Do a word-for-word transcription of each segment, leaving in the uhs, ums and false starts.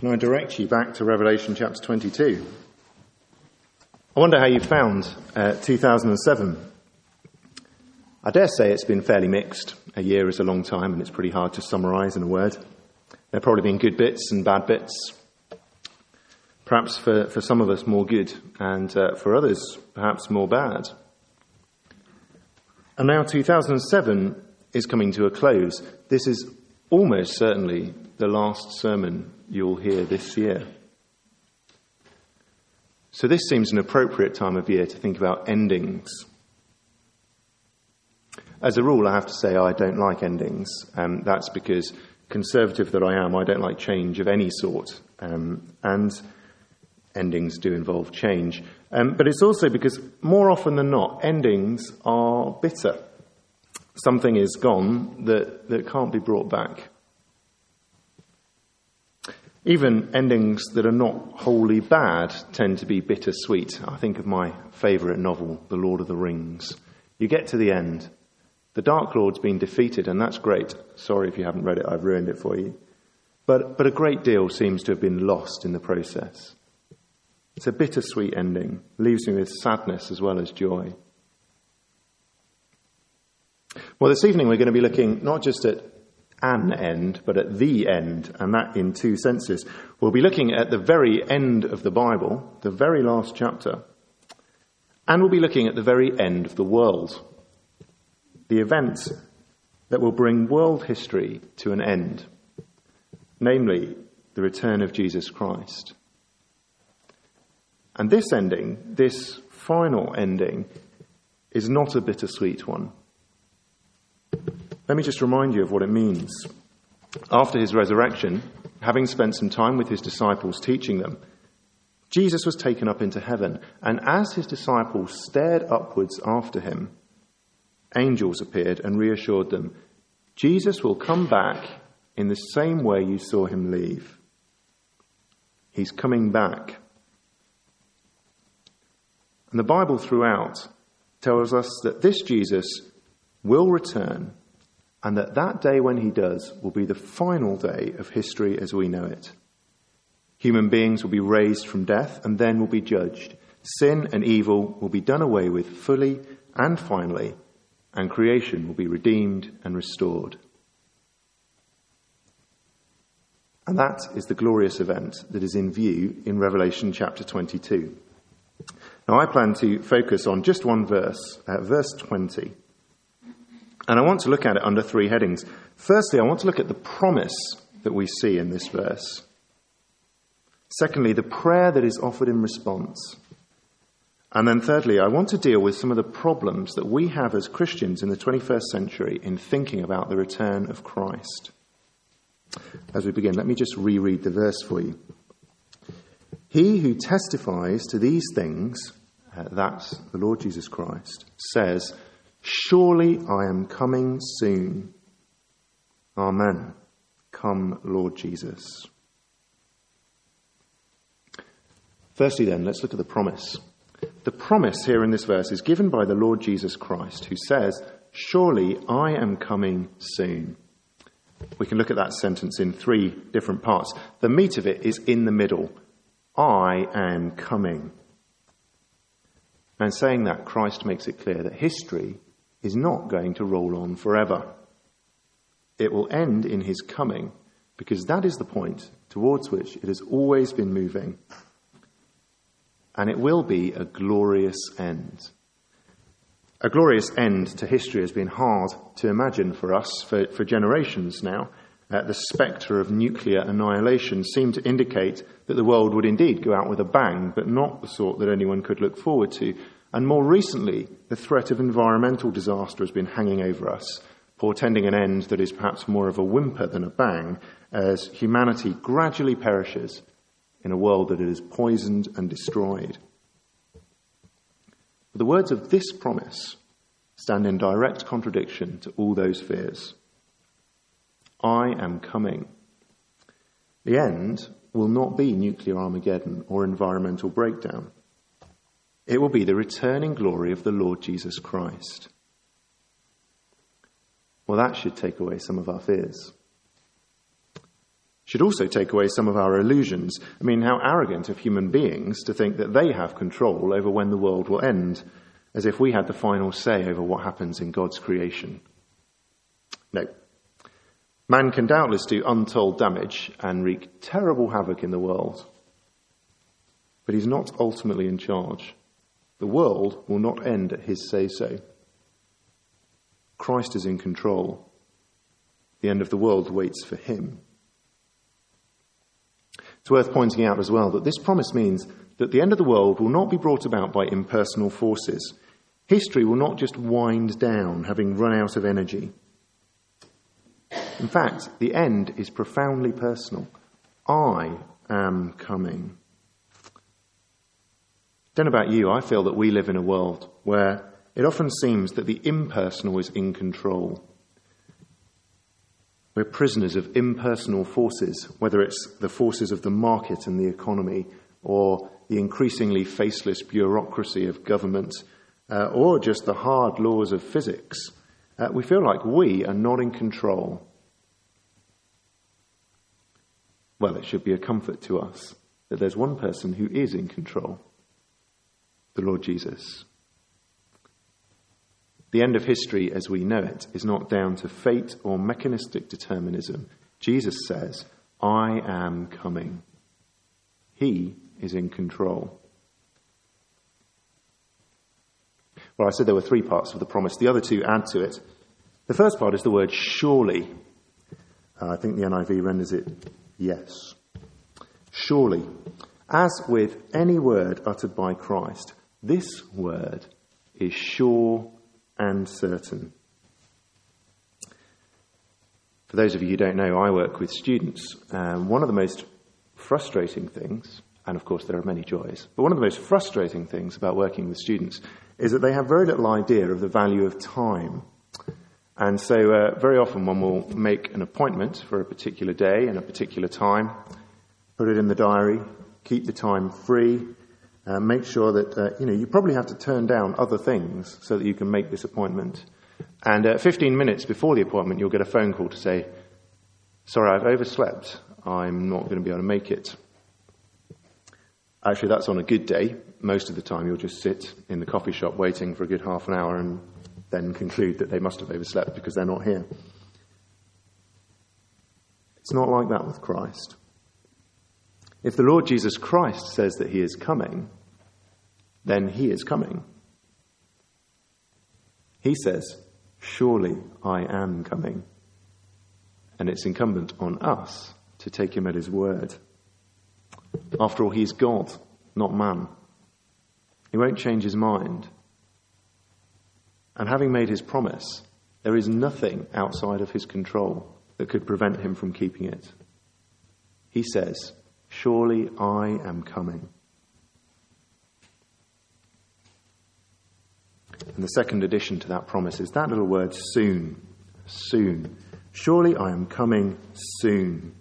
Can I direct you back to Revelation chapter twenty-two? I wonder how you found uh, two thousand seven. I dare say it's been fairly mixed. A year is a long time and it's pretty hard to summarise in a word. There have probably been good bits and bad bits. Perhaps for, for some of us more good and uh, for others perhaps more bad. And now two thousand seven is coming to a close. This is almost certainly the last sermon you'll hear this year. So this seems an appropriate time of year to think about endings. As a rule, I have to say I don't like endings. Um, that's because, conservative that I am, I don't like change of any sort. Um, and endings do involve change. Um, but it's also because, more often than not, endings are bitter. Something is gone that, that can't be brought back. Even endings that are not wholly bad tend to be bittersweet. I think of my favourite novel, The Lord of the Rings. You get to the end. The Dark Lord's been defeated, and that's great. Sorry if you haven't read it, I've ruined it for you. But, but a great deal seems to have been lost in the process. It's a bittersweet ending. Leaves me with sadness as well as joy. Well, this evening we're going to be looking not just at an end, but at the end, and that in two senses. We'll be looking at the very end of the Bible, the very last chapter, and we'll be looking at the very end of the world, the event that will bring world history to an end, namely the return of Jesus Christ. And this ending, this final ending, is not a bittersweet one. Let me just remind you of what it means. After his resurrection, having spent some time with his disciples teaching them, Jesus was taken up into heaven, and as his disciples stared upwards after him, angels appeared and reassured them, Jesus will come back in the same way you saw him leave. He's coming back. And the Bible throughout tells us that this Jesus will return, and that that day when he does will be the final day of history as we know it. Human beings will be raised from death and then will be judged. Sin and evil will be done away with fully and finally, and creation will be redeemed and restored. And that is the glorious event that is in view in Revelation chapter twenty-two. Now I plan to focus on just one verse, uh, verse twenty. And I want to look at it under three headings. Firstly, I want to look at the promise that we see in this verse. Secondly, the prayer that is offered in response. And then thirdly, I want to deal with some of the problems that we have as Christians in the twenty-first century in thinking about the return of Christ. As we begin, let me just reread the verse for you. He who testifies to these things, uh, that's the Lord Jesus Christ, says, surely I am coming soon. Amen. Come, Lord Jesus. Firstly then, let's look at the promise. The promise here in this verse is given by the Lord Jesus Christ, who says, surely I am coming soon. We can look at that sentence in three different parts. The meat of it is in the middle. I am coming. And saying that, Christ makes it clear that history is not going to roll on forever. It will end in his coming, because that is the point towards which it has always been moving. And it will be a glorious end. A glorious end to history has been hard to imagine for us for, for generations now. Uh, the spectre of nuclear annihilation seemed to indicate that the world would indeed go out with a bang, but not the sort that anyone could look forward to. And more recently, the threat of environmental disaster has been hanging over us, portending an end that is perhaps more of a whimper than a bang, as humanity gradually perishes in a world that is poisoned and destroyed. But the words of this promise stand in direct contradiction to all those fears. I am coming. The end will not be nuclear Armageddon or environmental breakdown. It will be the returning glory of the Lord Jesus Christ. Well, that should take away some of our fears. should also take away some of our illusions. I mean, how arrogant of human beings to think that they have control over when the world will end, as if we had the final say over what happens in God's creation. No. Man can doubtless do untold damage and wreak terrible havoc in the world, but he's not ultimately in charge. The world will not end at his say-so. Christ is in control. The end of the world waits for him. It's worth pointing out as well that this promise means that the end of the world will not be brought about by impersonal forces. History will not just wind down, having run out of energy. In fact, the end is profoundly personal. I am coming. Don't know about you, I feel that we live in a world where it often seems that the impersonal is in control. We're prisoners of impersonal forces, whether it's the forces of the market and the economy, or the increasingly faceless bureaucracy of government, uh, or just the hard laws of physics. Uh, we feel like we are not in control. Well, it should be a comfort to us that there's one person who is in control, the Lord Jesus. The end of history as we know it is not down to fate or mechanistic determinism. Jesus says, I am coming. He is in control. Well, I said there were three parts of the promise. The other two add to it. The first part is the word surely. Uh, I think the N I V renders it yes. Surely. As with any word uttered by Christ, this word is sure and certain. For those of you who don't know, I work with students. Um, one of the most frustrating things, and of course there are many joys, but one of the most frustrating things about working with students is that they have very little idea of the value of time. And so uh, very often one will make an appointment for a particular day and a particular time, put it in the diary, keep the time free, Uh, make sure that, uh, you know, you probably have to turn down other things so that you can make this appointment. And uh, fifteen minutes before the appointment, you'll get a phone call to say, sorry, I've overslept. I'm not going to be able to make it. Actually, that's on a good day. Most of the time, you'll just sit in the coffee shop waiting for a good half an hour and then conclude that they must have overslept because they're not here. It's not like that with Christ. If the Lord Jesus Christ says that he is coming, then he is coming. He says, surely I am coming. And it's incumbent on us to take him at his word. After all, he's God, not man. He won't change his mind. And having made his promise, there is nothing outside of his control that could prevent him from keeping it. He says, surely I am coming. And the second addition to that promise is that little word soon. Soon. Surely I am coming soon.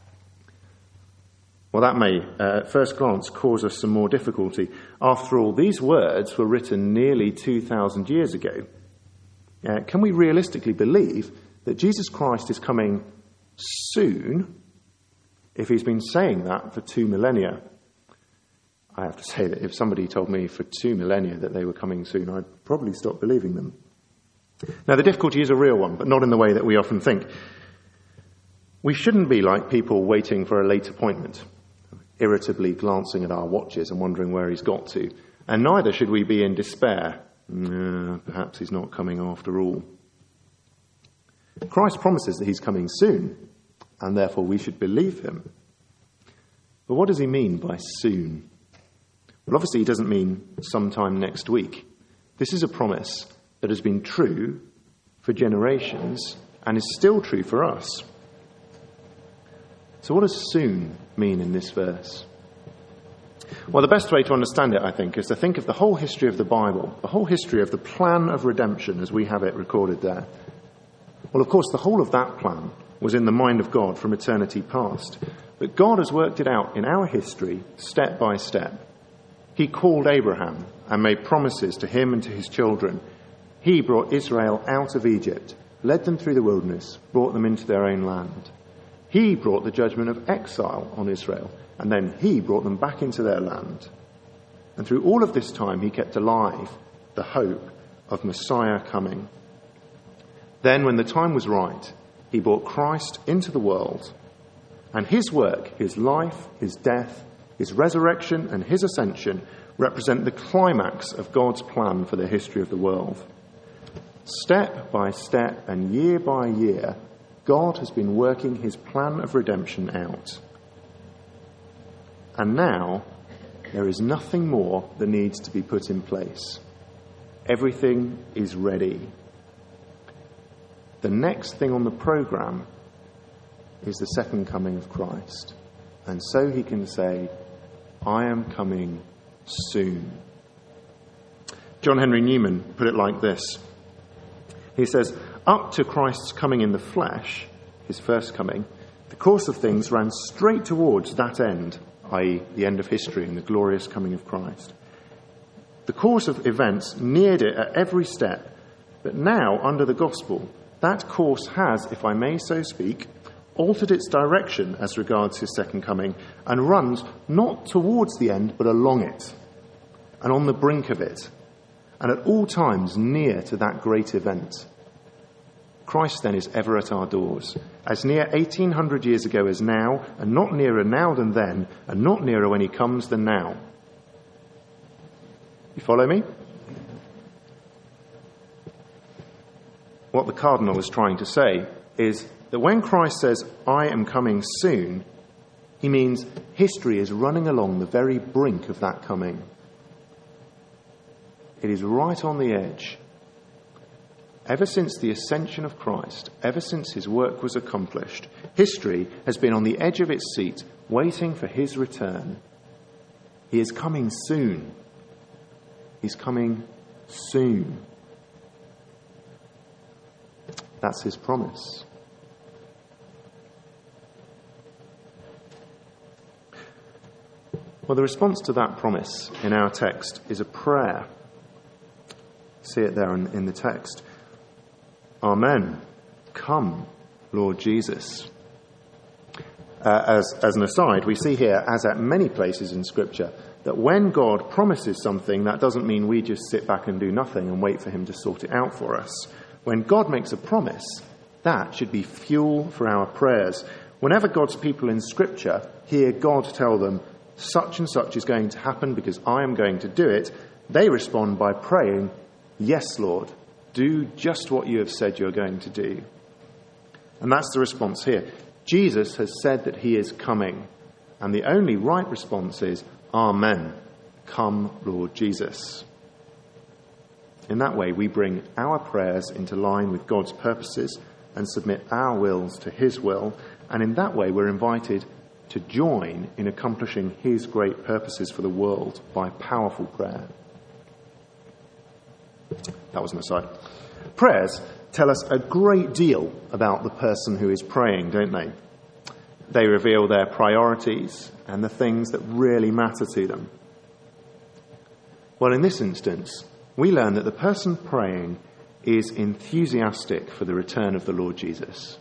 Well, that may, uh, at first glance, cause us some more difficulty. After all, these words were written nearly two thousand years ago. Uh, can we realistically believe that Jesus Christ is coming soon if he's been saying that for two millennia? I have to say that if somebody told me for two millennia that they were coming soon, I'd probably stop believing them. Now, the difficulty is a real one, but not in the way that we often think. We shouldn't be like people waiting for a late appointment, irritably glancing at our watches and wondering where he's got to. And neither should we be in despair. Nah, perhaps he's not coming after all. Christ promises that he's coming soon, and therefore we should believe him. But what does he mean by soon? Well, obviously he doesn't mean sometime next week. This is a promise that has been true for generations and is still true for us. So what does soon mean in this verse? Well, the best way to understand it, I think, is to think of the whole history of the Bible, the whole history of the plan of redemption as we have it recorded there. Well, of course, the whole of that plan was in the mind of God from eternity past. But God has worked it out in our history, step by step. He called Abraham and made promises to him and to his children. He brought Israel out of Egypt, led them through the wilderness, brought them into their own land. He brought the judgment of exile on Israel, and then he brought them back into their land. And through all of this time, he kept alive the hope of Messiah coming. Then, when the time was right, he brought Christ into the world, and his work, his life, his death, his resurrection, and his ascension represent the climax of God's plan for the history of the world. Step by step and year by year, God has been working his plan of redemption out. And now, there is nothing more that needs to be put in place. Everything is ready. The next thing on the programme is the second coming of Christ. And so he can say, I am coming soon. John Henry Newman put it like this. He says, up to Christ's coming in the flesh, his first coming, the course of things ran straight towards that end, that is the end of history and the glorious coming of Christ. The course of events neared it at every step, but now, under the gospel, that course has, if I may so speak, altered its direction as regards his second coming, and runs not towards the end, but along it, and on the brink of it, and at all times near to that great event. Christ then is ever at our doors, as near eighteen hundred years ago as now, and not nearer now than then, and not nearer when he comes than now. You follow me? What the Cardinal is trying to say is that when Christ says, I am coming soon, he means history is running along the very brink of that coming. It is right on the edge. Ever since the ascension of Christ, ever since his work was accomplished, history has been on the edge of its seat, waiting for his return. He is coming soon. He's coming soon. That's his promise. Well, the response to that promise in our text is a prayer. See it there in, in the text. Amen. Come, Lord Jesus. Uh, as, as an aside, we see here, as at many places in Scripture, that when God promises something, that doesn't mean we just sit back and do nothing and wait for him to sort it out for us. When God makes a promise, that should be fuel for our prayers. Whenever God's people in Scripture hear God tell them, such and such is going to happen because I am going to do it, they respond by praying, yes, Lord, do just what you have said you're going to do. And that's the response here. Jesus has said that he is coming, and the only right response is, Amen. Come, Lord Jesus. In that way, we bring our prayers into line with God's purposes and submit our wills to his will, and in that way we're invited to join in accomplishing his great purposes for the world by powerful prayer. That was an aside. Prayers tell us a great deal about the person who is praying, don't they? They reveal their priorities and the things that really matter to them. Well, in this instance, we learn that the person praying is enthusiastic for the return of the Lord Jesus.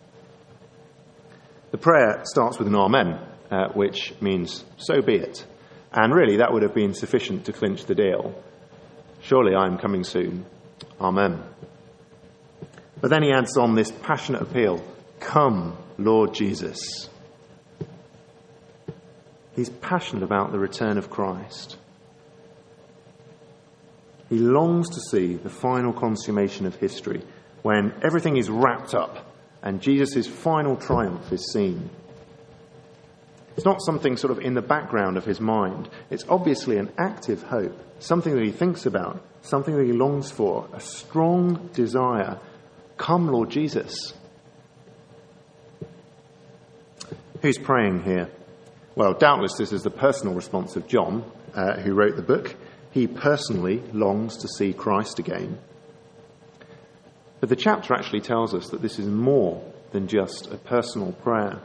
The prayer starts with an amen, uh, which means, so be it. And really, that would have been sufficient to clinch the deal. Surely I am coming soon. Amen. But then he adds on this passionate appeal, come, Lord Jesus. He's passionate about the return of Christ. He longs to see the final consummation of history, when everything is wrapped up and Jesus' final triumph is seen. It's not something sort of in the background of his mind. It's obviously an active hope, something that he thinks about, something that he longs for, a strong desire. Come, Lord Jesus. Who's praying here? Well, doubtless this is the personal response of John, uh, who wrote the book. He personally longs to see Christ again. But the chapter actually tells us that this is more than just a personal prayer.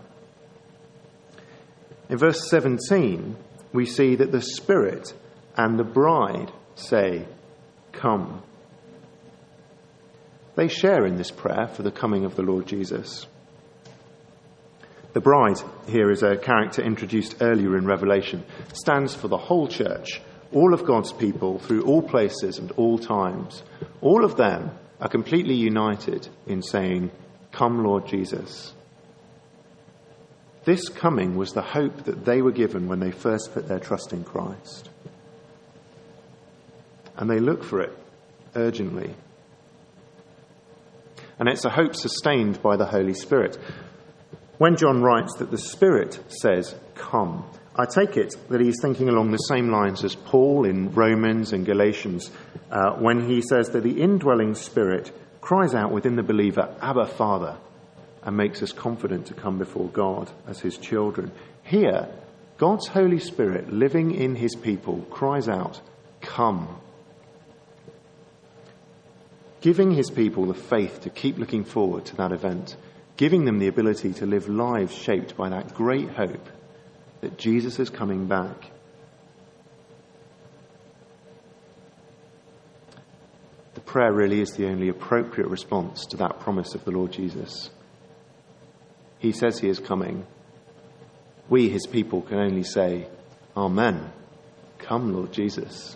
In verse seventeen, we see that the Spirit and the bride say, come. They share in this prayer for the coming of the Lord Jesus. The bride here is a character introduced earlier in Revelation, stands for the whole church, all of God's people through all places and all times. All of them are completely united in saying, "Come, Lord Jesus." This coming was the hope that they were given when they first put their trust in Christ. And they look for it urgently. And it's a hope sustained by the Holy Spirit. When John writes that the Spirit says, "Come," I take it that he's thinking along the same lines as Paul in Romans and Galatians, uh, when he says that the indwelling Spirit cries out within the believer, "Abba, Father," and makes us confident to come before God as his children. Here, God's Holy Spirit living in his people cries out, "Come," giving his people the faith to keep looking forward to that event, giving them the ability to live lives shaped by that great hope that Jesus is coming back. The prayer really is the only appropriate response to that promise of the Lord Jesus. He says he is coming. We, his people, can only say, "Amen. Come, Lord Jesus."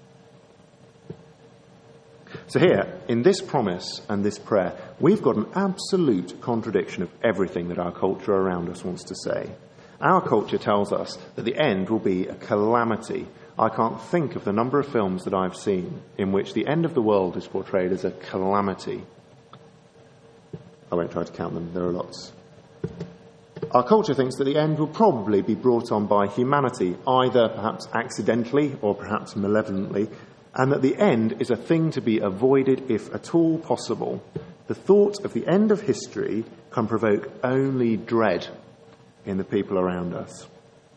So here, in this promise and this prayer, we've got an absolute contradiction of everything that our culture around us wants to say. Our culture tells us that the end will be a calamity. I can't think of the number of films that I've seen in which the end of the world is portrayed as a calamity. I won't try to count them, there are lots. Our culture thinks that the end will probably be brought on by humanity, either perhaps accidentally or perhaps malevolently, and that the end is a thing to be avoided if at all possible. The thought of the end of history can provoke only dread in the people around us.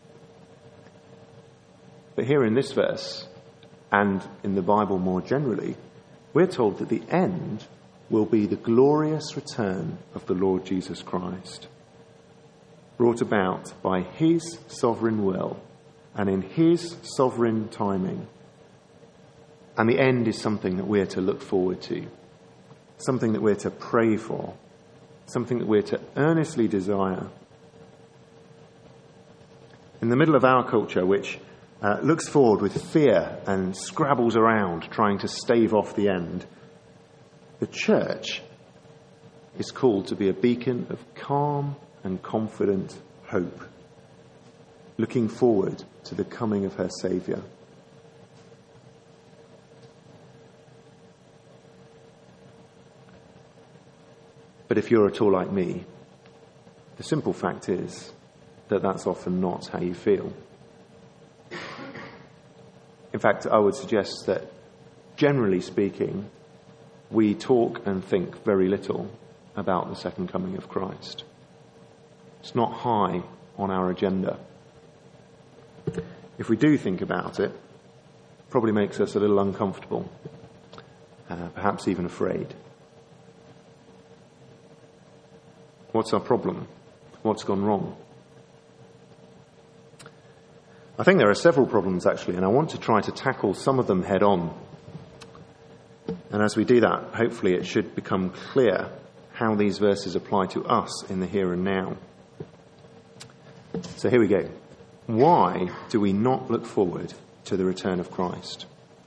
But here in this verse, and in the Bible more generally, we're told that the end will be the glorious return of the Lord Jesus Christ, brought about by his sovereign will and in his sovereign timing. And the end is something that we're to look forward to, something that we're to pray for, something that we're to earnestly desire. In the middle of our culture, which uh, looks forward with fear and scrabbles around trying to stave off the end, the church is called to be a beacon of calm and confident hope, looking forward to the coming of her Saviour. But if you're at all like me, the simple fact is that that's often not how you feel. In fact, I would suggest that, generally speaking, we talk and think very little about the second coming of Christ. It's not high on our agenda. If we do think about it, it probably makes us a little uncomfortable, uh, perhaps even afraid. What's our problem? What's gone wrong? I think there are several problems, actually, and I want to try to tackle some of them head on. And as we do that, hopefully it should become clear how these verses apply to us in the here and now. So here we go. Why do we not look forward to the return of Christ?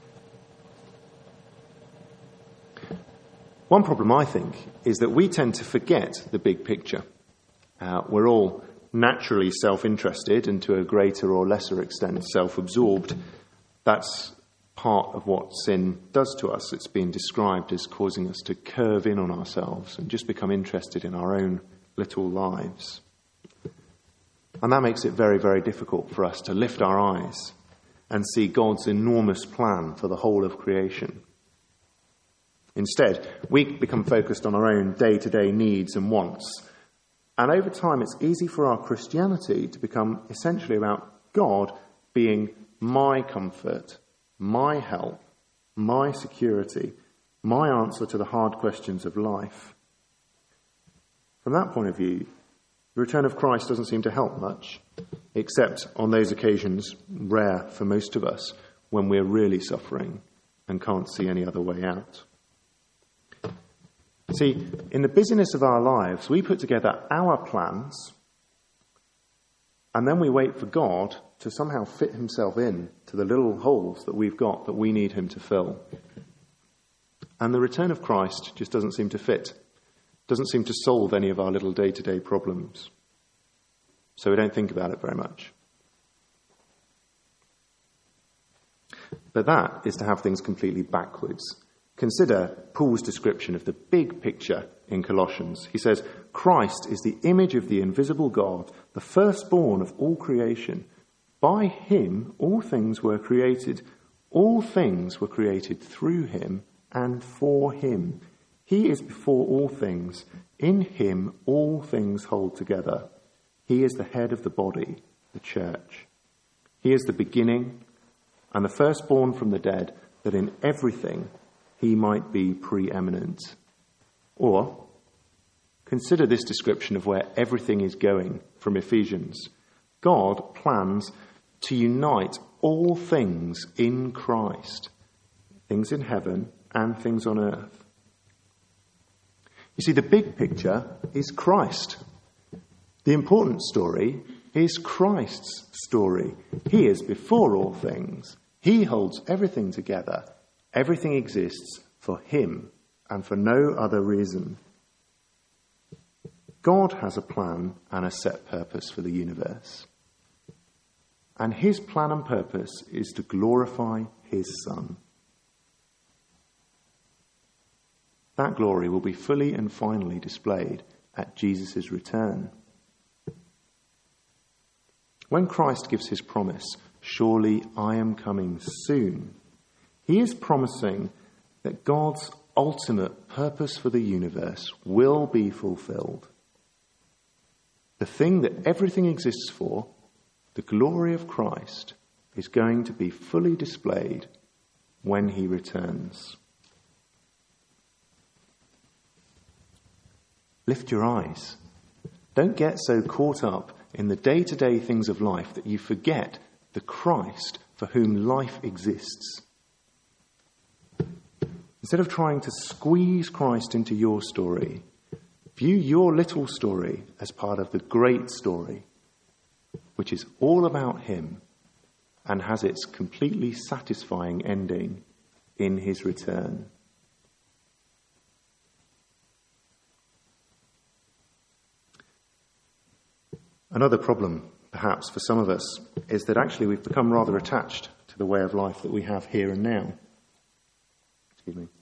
One problem, I think, is that we tend to forget the big picture. Uh, we're all naturally self-interested and to a greater or lesser extent self-absorbed. That's part of what sin does to us. It's been described as causing us to curve in on ourselves and just become interested in our own little lives. And that makes it very, very difficult for us to lift our eyes and see God's enormous plan for the whole of creation. Instead, we become focused on our own day-to-day needs and wants. And over time, it's easy for our Christianity to become essentially about God being my comfort, my help, my security, my answer to the hard questions of life. From that point of view, the return of Christ doesn't seem to help much, except on those occasions, rare for most of us, when we're really suffering and can't see any other way out. See, in the busyness of our lives, we put together our plans, And then we wait for God to somehow fit himself in to the little holes that we've got that we need him to fill. And the return of Christ just doesn't seem to fit, doesn't seem to solve any of our little day-to-day problems. So we don't think about it very much. But that is to have things completely backwards. Consider Paul's description of the big picture in Colossians. He says, Christ is the image of the invisible God, the firstborn of all creation. By him all things were created. All things were created through him and for him. He is before all things. In him all things hold together. He is the head of the body, the church. He is the beginning and the firstborn from the dead, that in everything he might be preeminent. Or, consider this description of where everything is going from Ephesians. God plans to unite all things in Christ, things in heaven and things on earth. You see, the big picture is Christ. The important story is Christ's story. He is before all things. He holds everything together. Everything exists for him and for no other reason. God has a plan and a set purpose for the universe. And his plan and purpose is to glorify his Son. That glory will be fully and finally displayed at Jesus' return. When Christ gives his promise, surely I am coming soon, he is promising that God's ultimate purpose for the universe will be fulfilled. The thing that everything exists for, the glory of Christ, is going to be fully displayed when he returns. Lift your eyes. Don't get so caught up in the day-to-day things of life that you forget the Christ for whom life exists. Instead of trying to squeeze Christ into your story, view your little story as part of the great story, which is all about him and has its completely satisfying ending in his return. Another problem, perhaps, for some of us is that actually we've become rather attached to the way of life that we have here and now. Excuse me.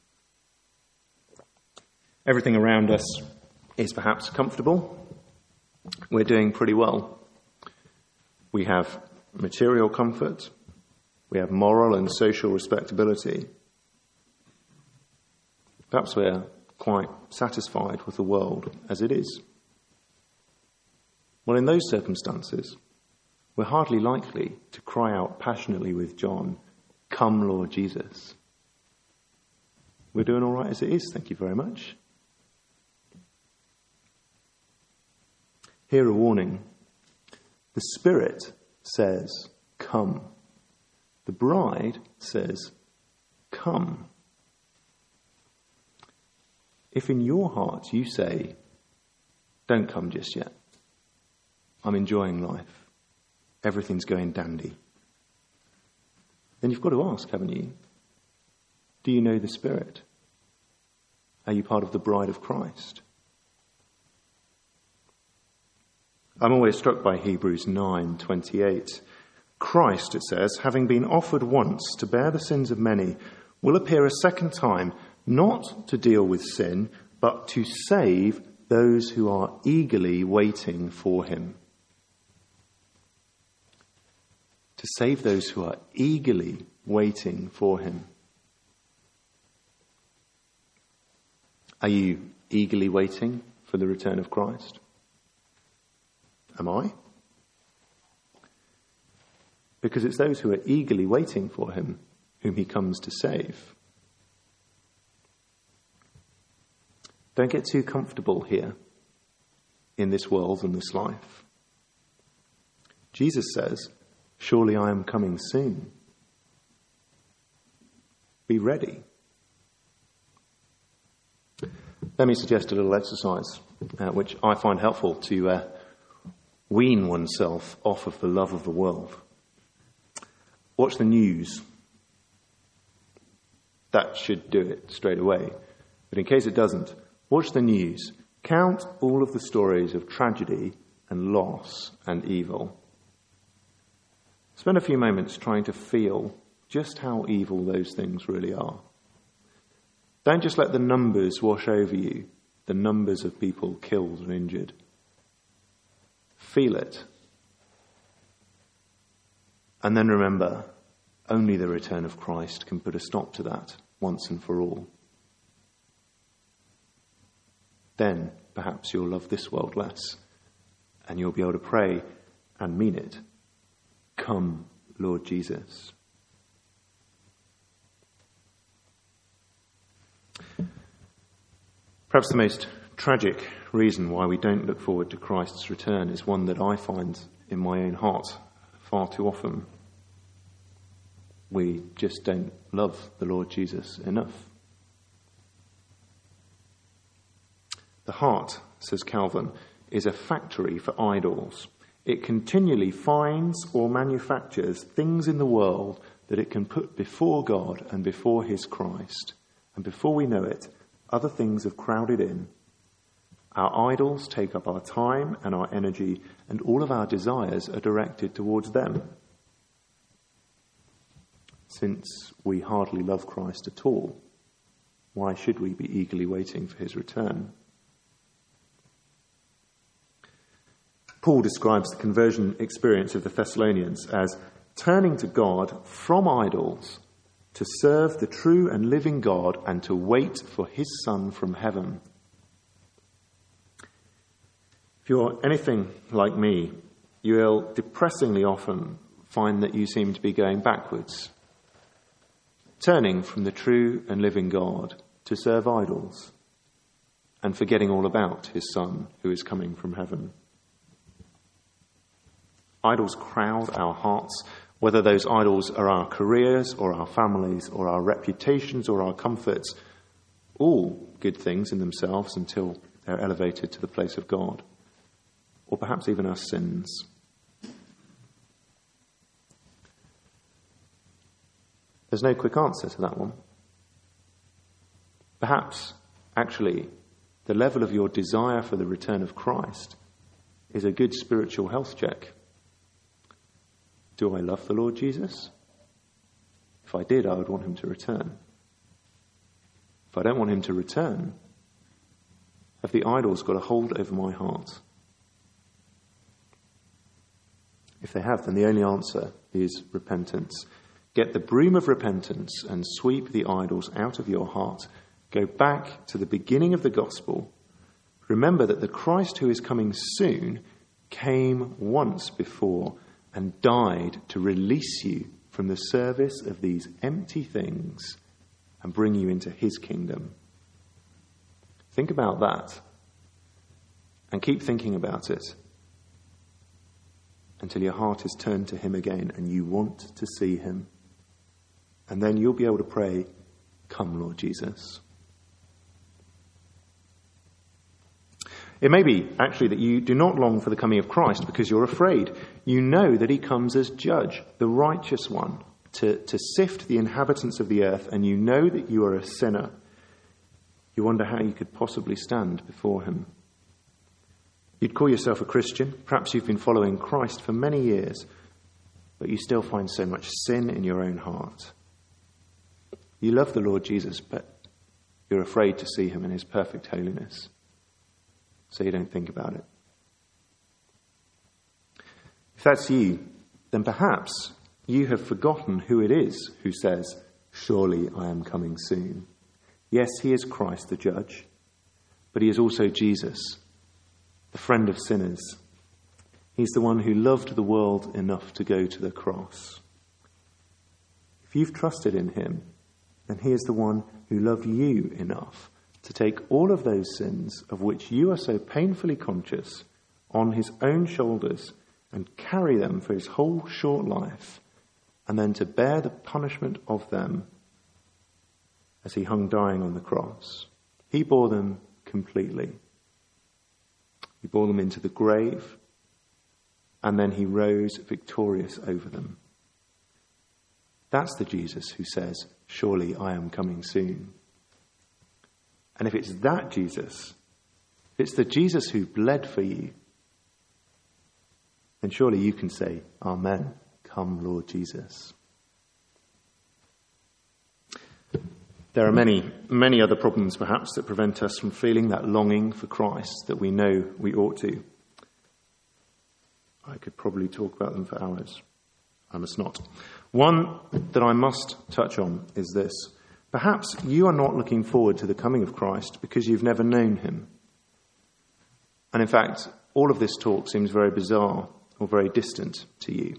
Everything around us is perhaps comfortable. We're doing pretty well. We have material comfort. We have moral and social respectability. Perhaps we're quite satisfied with the world as it is. Well, in those circumstances, we're hardly likely to cry out passionately with John, "Come, Lord Jesus." We're doing all right as it is, thank you very much. Hear a warning. The Spirit says, "Come." The bride says, "Come." If in your heart you say, "Don't come just yet. I'm enjoying life. Everything's going dandy," then you've got to ask, haven't you? Do you know the Spirit? Are you part of the bride of Christ? I'm always struck by Hebrews nine twenty-eight. Christ, it says, having been offered once to bear the sins of many, will appear a second time, not to deal with sin, but to save those who are eagerly waiting for him. To save those who are eagerly waiting for him. Are you eagerly waiting for the return of Christ? Am I? Because it's those who are eagerly waiting for him whom he comes to save. Don't get too comfortable here in this world and this life. Jesus says, "Surely I am coming soon." Be ready. Let me suggest a little exercise, uh, which I find helpful to uh, wean oneself off of the love of the world. Watch the news. That should do it straight away. But in case it doesn't, watch the news. Count all of the stories of tragedy and loss and evil. Spend a few moments trying to feel just how evil those things really are. Don't just let the numbers wash over you, the numbers of people killed and injured. Feel it. And then remember, only the return of Christ can put a stop to that once and for all. Then perhaps you'll love this world less, and you'll be able to pray and mean it. Come, Lord Jesus. Perhaps the most tragic reason why we don't look forward to Christ's return is one that I find in my own heart far too often. We just don't love the Lord Jesus enough. The heart, says Calvin, is a factory for idols. It continually finds or manufactures things in the world that it can put before God and before his Christ. And before we know it, other things have crowded in. Our idols take up our time and our energy, and all of our desires are directed towards them. Since we hardly love Christ at all, why should we be eagerly waiting for his return? Paul describes the conversion experience of the Thessalonians as turning to God from idols to serve the true and living God and to wait for his Son from heaven. If you're anything like me, you'll depressingly often find that you seem to be going backwards, turning from the true and living God to serve idols and forgetting all about his Son who is coming from heaven. Idols crowd our hearts, whether those idols are our careers or our families or our reputations or our comforts, all good things in themselves until they're elevated to the place of God, or perhaps even our sins. There's no quick answer to that one. Perhaps, actually, the level of your desire for the return of Christ is a good spiritual health check. Do I love the Lord Jesus? If I did, I would want him to return. If I don't want him to return, have the idols got a hold over my heart? If they have, then the only answer is repentance. Get the broom of repentance and sweep the idols out of your heart. Go back to the beginning of the gospel. Remember that the Christ who is coming soon came once before and died to release you from the service of these empty things and bring you into his kingdom. Think about that and keep thinking about it until your heart is turned to him again and you want to see him. And then you'll be able to pray, "Come, Lord Jesus." It may be, actually, that you do not long for the coming of Christ because you're afraid. You know that he comes as judge, the righteous one, to, to sift the inhabitants of the earth, and you know that you are a sinner. You wonder how you could possibly stand before him. You'd call yourself a Christian. Perhaps you've been following Christ for many years, but you still find so much sin in your own heart. You love the Lord Jesus, but you're afraid to see him in his perfect holiness. So you don't think about it. If that's you, then perhaps you have forgotten who it is who says, "Surely I am coming soon." Yes, he is Christ the judge, but he is also Jesus, the friend of sinners. He's the one who loved the world enough to go to the cross. If you've trusted in him, then he is the one who loved you enough to take all of those sins of which you are so painfully conscious on his own shoulders and carry them for his whole short life, and then to bear the punishment of them as he hung dying on the cross. He bore them completely. He bore them into the grave, and then he rose victorious over them. That's the Jesus who says, "Surely I am coming soon." And if it's that Jesus, if it's the Jesus who bled for you, then surely you can say, "Amen, come Lord Jesus." There are many, many other problems perhaps that prevent us from feeling that longing for Christ that we know we ought to. I could probably talk about them for hours. I must not. One that I must touch on is this. Perhaps you are not looking forward to the coming of Christ because you've never known him. And in fact, all of this talk seems very bizarre or very distant to you.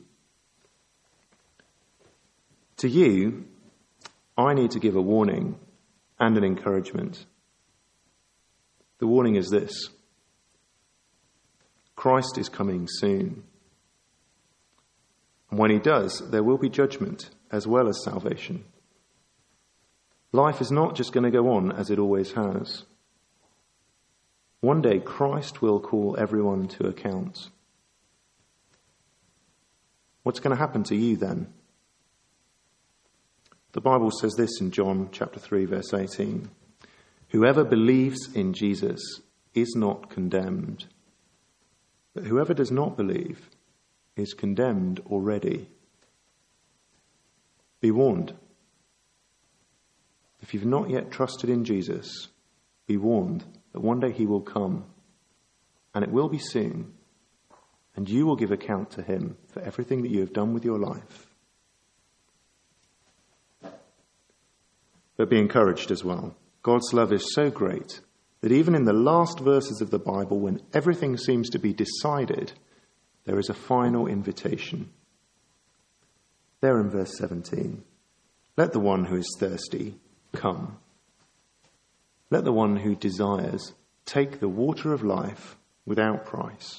To you, I need to give a warning and an encouragement. The warning is this: Christ is coming soon. And when he does, there will be judgment as well as salvation. Life is not just going to go on as it always has. One day, Christ will call everyone to account. What's going to happen to you then? The Bible says this in John chapter three, verse eighteen. Whoever believes in Jesus is not condemned, but whoever does not believe is condemned already. Be warned. If you've not yet trusted in Jesus, be warned that one day he will come, and it will be soon, and you will give account to him for everything that you have done with your life. But be encouraged as well. God's love is so great that even in the last verses of the Bible, when everything seems to be decided, there is a final invitation. There in verse seventeen, let the one who is thirsty come. Let the one who desires take the water of life without price.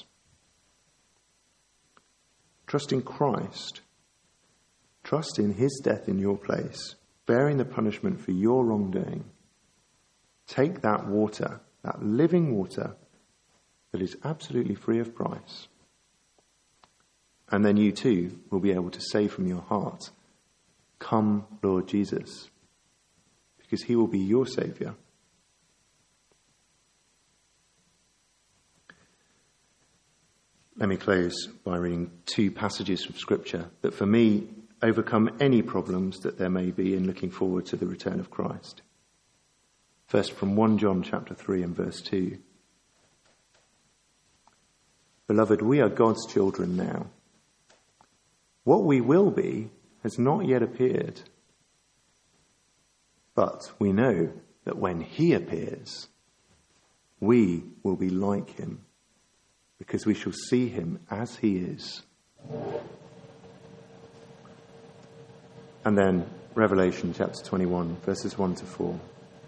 Trust in Christ. Trust in his death in your place, bearing the punishment for your wrongdoing. Take that water, that living water that is absolutely free of price. And then you too will be able to say from your heart, "Come, Lord Jesus," because he will be your Saviour. Let me close by reading two passages from Scripture that for me overcome any problems that there may be in looking forward to the return of Christ. First, from First John chapter three and verse two. Beloved, we are God's children now. What we will be has not yet appeared. But we know that when he appears, we will be like him, because we shall see him as he is. And then Revelation chapter twenty-one, verses one to four.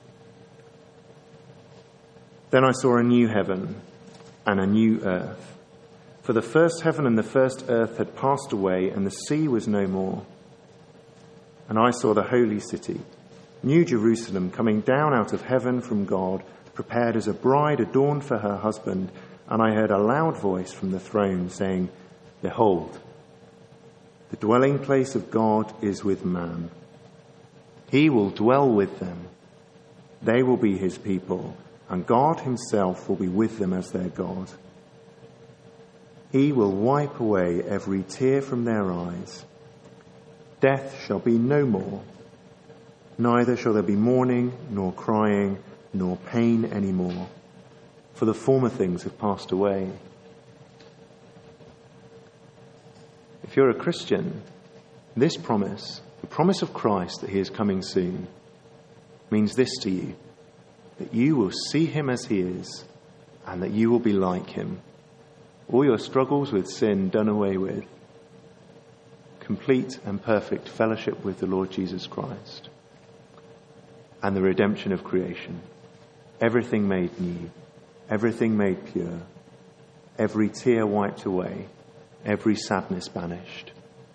Then I saw a new heaven and a new earth. For the first heaven and the first earth had passed away, and the sea was no more. And I saw the holy city, New Jerusalem, coming down out of heaven from God, prepared as a bride adorned for her husband. And I heard a loud voice from the throne saying, "Behold, the dwelling place of God is with man. He will dwell with them. They will be his people, and God himself will be with them as their God. He will wipe away every tear from their eyes. Death shall be no more. Neither shall there be mourning, nor crying, nor pain any more, for the former things have passed away." If you're a Christian, this promise, the promise of Christ that he is coming soon, means this to you, that you will see him as he is, and that you will be like him. All your struggles with sin done away with. Complete and perfect fellowship with the Lord Jesus Christ. And the redemption of creation. Everything made new. Everything made pure. Every tear wiped away. Every sadness banished.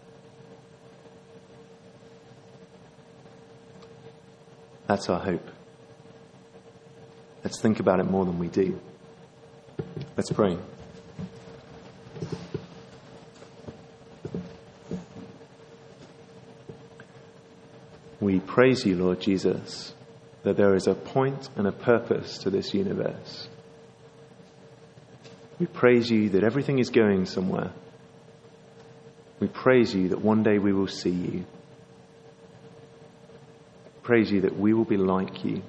That's our hope. Let's think about it more than we do. Let's pray. We praise you, Lord Jesus, that there is a point and a purpose to this universe. We praise you that everything is going somewhere. We praise you that one day we will see you. Praise you that we will be like you.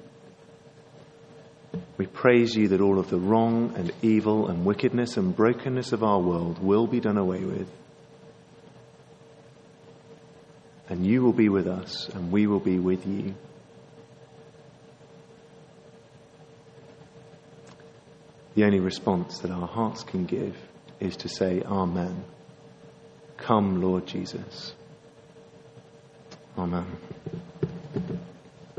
We praise you that all of the wrong and evil and wickedness and brokenness of our world will be done away with. And you will be with us, and we will be with you. The only response that our hearts can give is to say, Amen. Come, Lord Jesus. Amen.